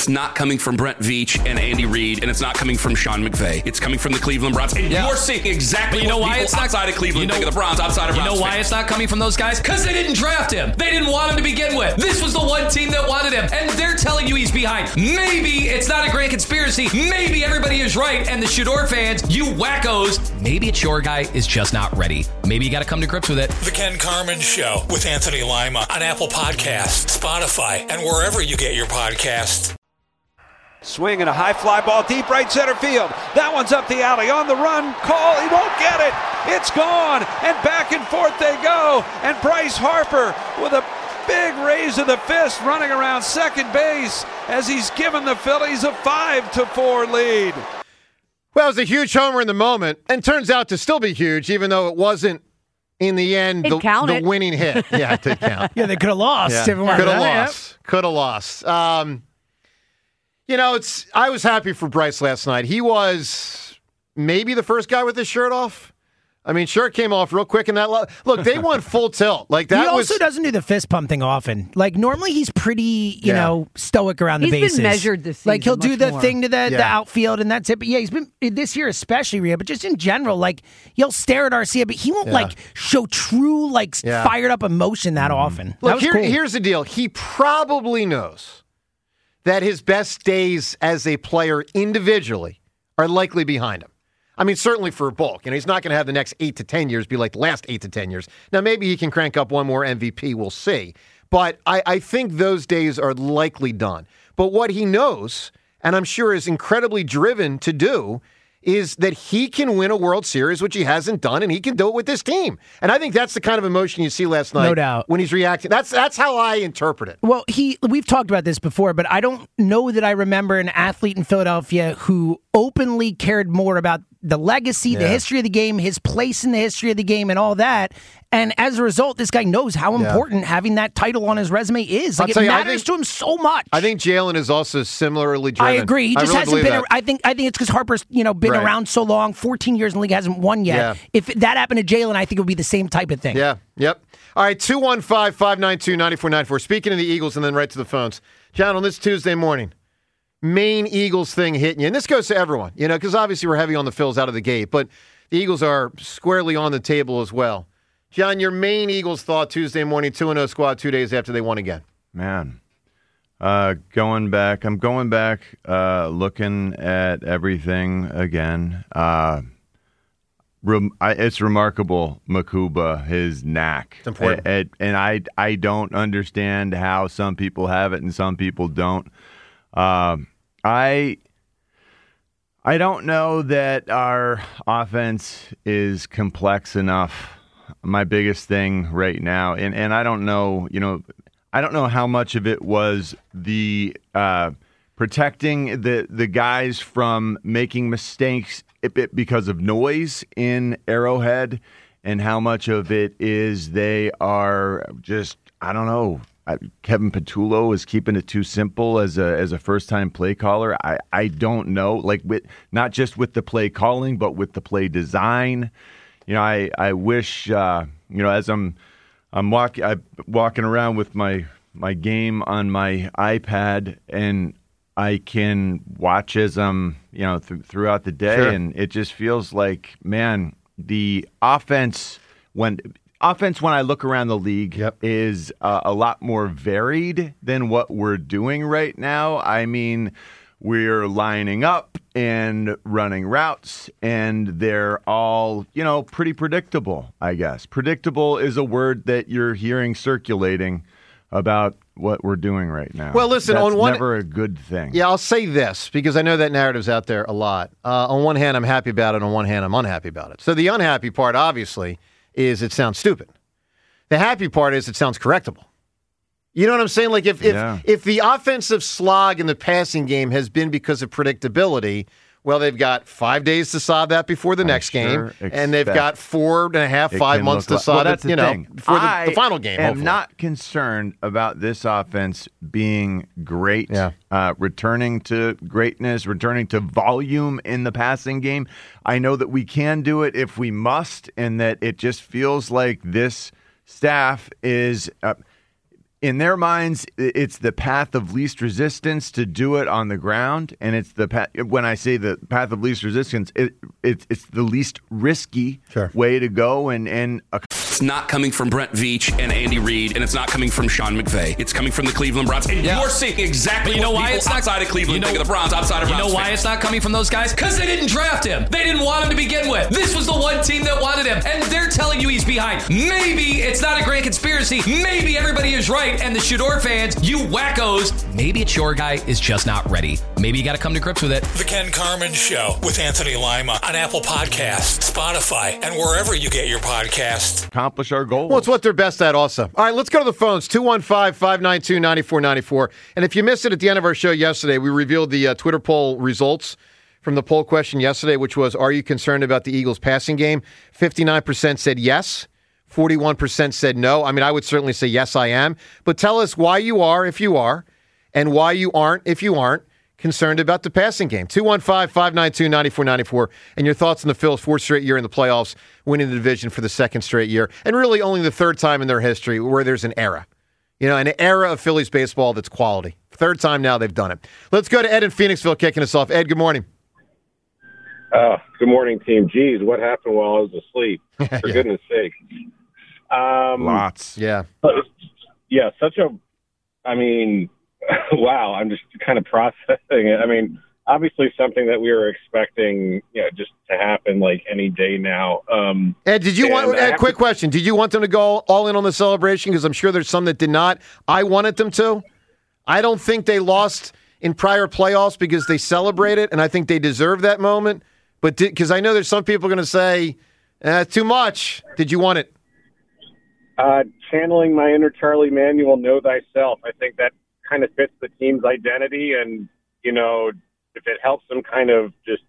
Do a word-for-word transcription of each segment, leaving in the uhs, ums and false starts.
it's not coming from Brent Veach and Andy Reid, and it's not coming from Sean McVay. It's coming from the Cleveland Browns. And yeah. you're seeing exactly but you know what why people it's not, outside of Cleveland you know, think of the Browns, outside of You Browns know why fans. it's not coming from those guys? Because they didn't draft him. They didn't want him to begin with. This was the one team that wanted him, and they're telling you he's behind. Maybe it's not a grand conspiracy. Maybe everybody is right, and the Shador fans, you wackos, maybe it's your guy is just not ready. Maybe you got to come to grips with it. The Ken Carman Show with Anthony Lima on Apple Podcasts, Spotify, and wherever you get your podcasts. Swing and a high fly ball deep right center field. That one's up the alley on the run. Call. He won't get it. It's gone. And back and forth they go. And Bryce Harper with a big raise of the fist running around second base as he's given the Phillies a five to four lead. Well, it was a huge homer in the moment and turns out to still be huge, even though it wasn't in the end the, the winning hit. Yeah, it did count. Yeah, they could have lost. Yeah. Could have lost. Could have lost. Um, You know, it's. I was happy for Bryce last night. He was maybe the first guy with his shirt off. I mean, shirt came off real quick in that. Lo- Look, they won full tilt. Like that. He also was, doesn't do the fist pump thing often. Like normally, he's pretty, you Yeah. know, stoic around the He's bases. been measured this season. Like he'll do much the more. thing to the, the Yeah. outfield, and that's it. But yeah, he's been this year especially, Rhea. But just in general, like he'll stare at Arcia, but he won't Yeah. like show true, like Yeah. fired up emotion that often. That Look, was here, cool. here's the deal. He probably knows that his best days as a player individually are likely behind him. I mean, certainly for Bulk. You know, he's not going to have the next eight to ten years be like the last eight to ten years. Now, maybe he can crank up one more M V P. We'll see. But I, I think those days are likely done. But what he knows, and I'm sure is incredibly driven to do, is that he can win a World Series, which he hasn't done, and he can do it with this team. And I think that's the kind of emotion you see last night. No doubt. When he's reacting. That's that's how I interpret it. Well, he we've talked about this before, but I don't know that I remember an athlete in Philadelphia who openly cared more about the legacy, the Yeah. history of the game, his place in the history of the game, and all that. And as a result, this guy knows how Yeah. important having that title on his resume is. Like I'll it tell you, I matters think- to him so much. I think Jalen is also similarly driven. I agree. He just really hasn't believe been. that. I think. I think it's because Harper's, you know, been Right. around so long, fourteen years in the league, hasn't won yet. Yeah. If that happened to Jalen, I think it would be the same type of thing. Yeah, yep. All right, two one five, five nine two, nine four nine four. Speaking of the Eagles and then right to the phones. John, on this Tuesday morning, main Eagles thing hitting you. And this goes to everyone, you know, because obviously we're heavy on the Phils out of the gate, but the Eagles are squarely on the table as well. John, your main Eagles thought Tuesday morning, two and oh squad, two days after they won again. Man, uh, going back, I'm going back, uh, looking at everything again. Uh, rem- I, it's remarkable, Makuba, his knack. It's important. And, and I, I don't understand how some people have it and some people don't. Um, I... I don't know that our offense is complex enough. My biggest thing right now, and, and I don't know, you know, I don't know how much of it was the uh, protecting the the guys from making mistakes because of noise in Arrowhead, and how much of it is they are just, I don't know. Kevin Patullo is keeping it too simple as a as a first time play caller. I, I don't know, like with not just with the play calling, but with the play design. You know, I I wish uh, you know as I'm I'm walking I'm walking around with my my game on my iPad, and I can watch as I'm you know th- throughout the day, Sure. and it just feels like, man, the offense when. Offense, when I look around the league, Yep. is uh, a lot more varied than what we're doing right now. I mean, we're lining up and running routes, and they're all, you know, pretty predictable, I guess. Predictable is a word that you're hearing circulating about what we're doing right now. Well, listen, That's on one- never a good thing. Yeah, I'll say this, because I know that narrative's out there a lot. Uh, on one hand, I'm happy about it. On one hand, I'm unhappy about it. So the unhappy part, obviously, is it sounds stupid. The happy part is it sounds correctable. You know what I'm saying? Like if if, Yeah. if the offensive slog in the passing game has been because of predictability, well, they've got five days to solve that before the I next sure game, and they've expect got four and a half, It five can months look to like- solve well, that's it. You the know, thing. before the, I the final game. am hopefully. not concerned about this offense being great, Yeah. uh, returning to greatness, returning to volume in the passing game. I know that we can do it if we must, and that it just feels like this staff is. Uh, in their minds, it's the path of least resistance to do it on the ground, and it's the path, when I say the path of least resistance, it, it it's the least risky sure. way to go. And and a- It's not coming from Brent Veach and Andy Reid, and it's not coming from Sean McVay. It's coming from the Cleveland Browns. And yeah. you're seeing exactly you know what why people it's not, outside of Cleveland you know, think of the Browns, outside of You Browns know why fans. it's not coming from those guys? Because they didn't draft him. They didn't want him to begin with. This was the one team that wanted him, and they're telling you he's behind. Maybe it's not a grand conspiracy. Maybe everybody is right, and the Shador fans, you wackos, maybe it's your guy is just not ready. Maybe you got to come to grips with it. The Ken Carman Show with Anthony Lima on Apple Podcasts, Spotify, and wherever you get your podcasts. Accomplish our goals. Well, it's what they're best at also. All right, let's go to the phones, two one five, five nine two, nine four nine four. And if you missed it at the end of our show yesterday, we revealed the uh, Twitter poll results from the poll question yesterday, which was, are you concerned about the Eagles' passing game? fifty-nine percent said yes. forty-one percent said no. I mean, I would certainly say yes, I am. But tell us why you are, if you are, and why you aren't, if you aren't, concerned about the passing game. two one five, five nine two, nine four nine four. And your thoughts on the Phils' fourth straight year in the playoffs, winning the division for the second straight year, and really only the third time in their history where there's an era. You know, an era of Phillies baseball that's quality. Third time now they've done it. Let's go to Ed in Phoenixville kicking us off. Ed, good morning. Uh, good morning, team. Geez, what happened while I was asleep? For yeah. goodness sake. Um, Lots. Yeah. Yeah, such a, I mean, wow, I'm just kind of processing it. I mean, obviously something that we were expecting, you know, just to happen like any day now. Um, Ed, did you want, Ed, quick to, question. Did you want them to go all in on the celebration? Because I'm sure there's some that did not. I wanted them to. I don't think they lost in prior playoffs because they celebrated, and I think they deserve that moment. But because I know there's some people going to say, eh, too much. Did you want it? Uh, channeling my inner Charlie Manuel, know thyself. I think that kind of fits the team's identity. And, you know, if it helps them kind of just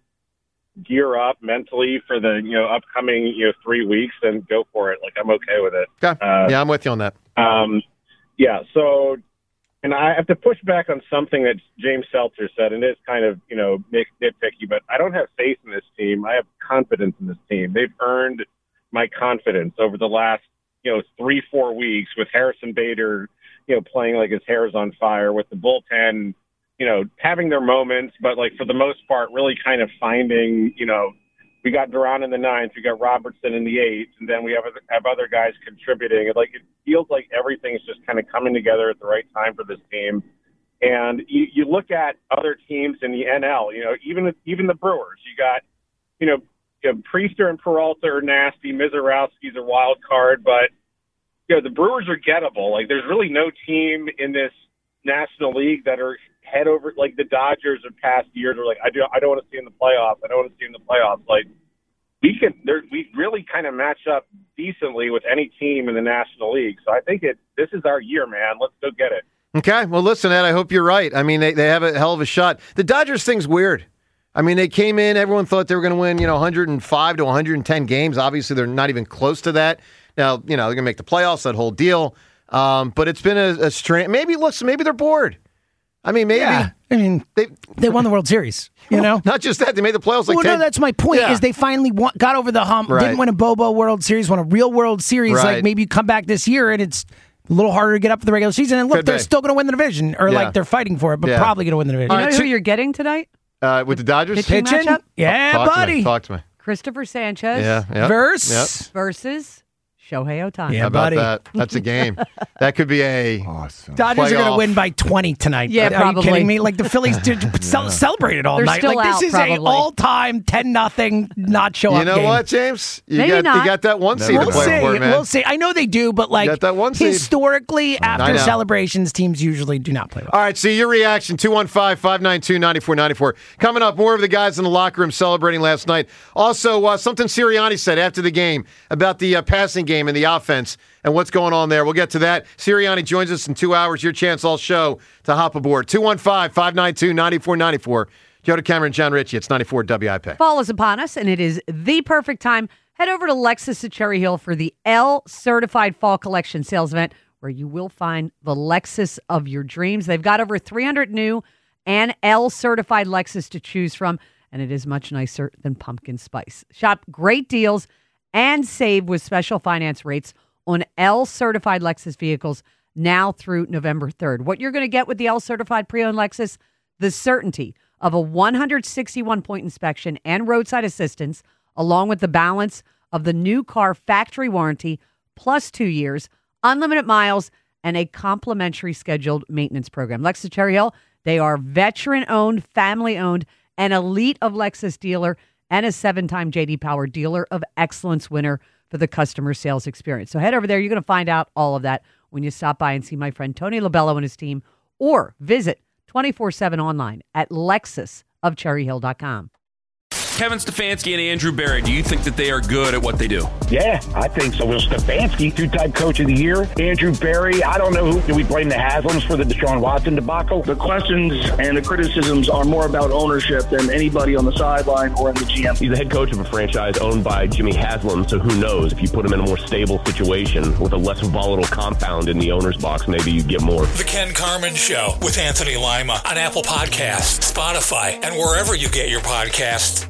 gear up mentally for the, you know, upcoming, you know, three weeks, then go for it. Like, I'm okay with it. Okay. Uh, yeah, I'm with you on that. Um, yeah, so... And I have to push back on something that James Seltzer said, and it's kind of, you know, nitpicky, but I don't have faith in this team. I have confidence in this team. They've earned my confidence over the last, you know, three, four weeks with Harrison Bader, you know, playing like his hair is on fire, with the bullpen, you know, having their moments, but, like, for the most part, really kind of finding, you know, we got Duran in the ninth, we got Robertson in the eighth, and then we have other, have other guys contributing. It, like, it feels like everything's just kind of coming together at the right time for this team. And you, you look at other teams in the N L, you know, even even the Brewers. You got, you know, you know Priester and Peralta are nasty. Mizorowski's a wild card, but you know the Brewers are gettable. Like, there's really no team in this National League that are head over, like the Dodgers of past years are like, I do, I don't want to see in the playoffs. I don't want to see in the playoffs. Like, we can, there, we really kind of match up decently with any team in the National League. So I think it, this is our year, man. Let's go get it. Okay. Well, listen, Ed, I hope you're right. I mean, they, they have a hell of a shot. The Dodgers thing's weird. I mean, they came in, everyone thought they were going to win, you know, one hundred five to one hundred ten games. Obviously, they're not even close to that. Now, you know, they're going to make the playoffs, that whole deal. Um, but it's been a, a strange, maybe, listen, maybe they're bored. I mean, maybe. Yeah. I mean, they they won the World Series, you know? Not just that, they made the playoffs like well, ten. no, that's my point, yeah. is they finally won, got over the hump, right. didn't win a Bobo World Series, won a real World Series. Right. Like, maybe you come back this year and it's a little harder to get up for the regular season. And look, Could they're be. still going to win the division, or Yeah. like they're fighting for it, but Yeah. probably going to win the division. You know right, who so- you're getting tonight? Uh, with the Dodgers? Pitching Pitching? matchup? Yeah, Talk to buddy. me. Talk to me. Christopher Sanchez Yeah, yeah. Verse. Yep. versus Shohei Ohtani. Yeah, How about buddy. that? That's a game. That could be a Awesome. Dodgers are going to playoff. win by twenty tonight. Yeah, Are probably. you kidding me? Like, the Phillies did cel- celebrated all They're night. still Like, this out, is probably. a all-time ten nothing not show You up know game. what, James? You Maybe got not. you got that one seed Never to We'll play see. for, man. We'll see. I know they do, but like got that one seed. historically, I after know. celebrations, teams usually do not play well. All right, so your reaction, two one five, five nine two, nine four nine four. Coming up, more of the guys in the locker room celebrating last night. Also, uh, something Sirianni said after the game about the uh, passing game and the offense and what's going on there. We'll get to that. Sirianni joins us in two hours. Your chance all show to hop aboard. two one five, five nine two, nine four nine four. Joe DeCamera and John Ritchie. It's ninety-four W I P. Fall is upon us, and it is the perfect time. Head over to Lexus at Cherry Hill for the L Certified Fall Collection sales event, where you will find the Lexus of your dreams. They've got over three hundred new and L Certified Lexus to choose from, and it is much nicer than pumpkin spice. Shop great deals and save with special finance rates on L Certified Lexus vehicles now through November third. What you're going to get with the L-certified pre-owned Lexus, the certainty of a one hundred sixty-one point inspection and roadside assistance, along with the balance of the new car factory warranty, plus two years, unlimited miles, and a complimentary scheduled maintenance program. Lexus Cherry Hill, they are veteran-owned, family-owned, an elite of Lexus dealer, and a seven-time J D Power Dealer of Excellence winner for the customer sales experience. So head over there. You're going to find out all of that when you stop by and see my friend Tony Labello and his team, or visit twenty-four seven online at lexus of cherry hill dot com. Kevin Stefanski and Andrew Berry, do you think that they are good at what they do? Yeah, I think so. Well, Stefanski, two-time coach of the year. Andrew Berry, I don't know who. Do we blame the Haslams for the Deshaun Watson debacle? The questions and the criticisms are more about ownership than anybody on the sideline or in the G M. He's the head coach of a franchise owned by Jimmy Haslam, so who knows? If you put him in a more stable situation with a less volatile compound in the owner's box, maybe you get more. The Ken Carman Show with Anthony Lima on Apple Podcasts, Spotify, and wherever you get your podcasts.